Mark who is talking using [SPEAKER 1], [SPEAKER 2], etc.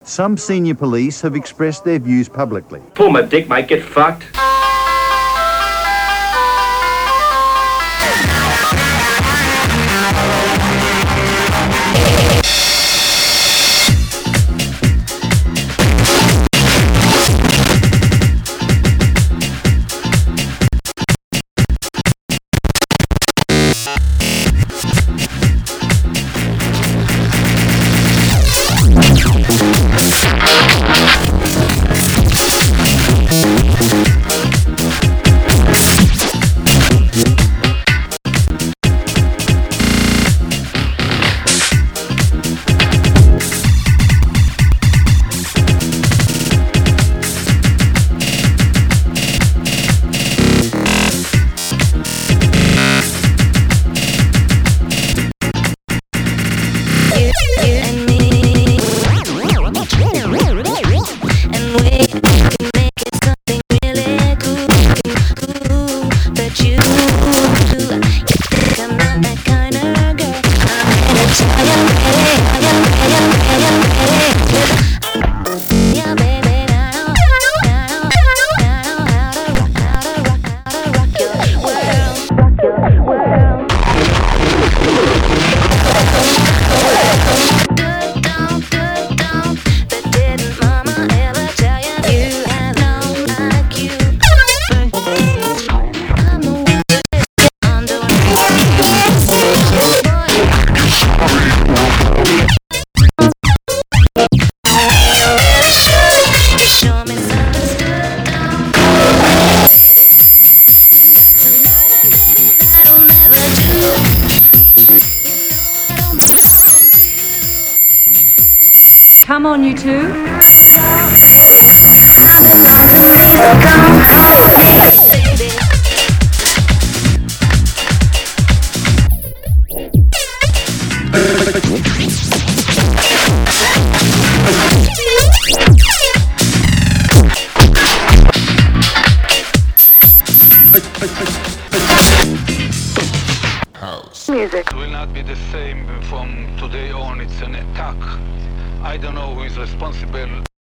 [SPEAKER 1] Some senior police have expressed their views publicly.
[SPEAKER 2] Pull my dick, mate, get fucked.
[SPEAKER 3] Come on, you two.
[SPEAKER 4] Music will not be the same from today on. It's an attack. I don't know who is responsible.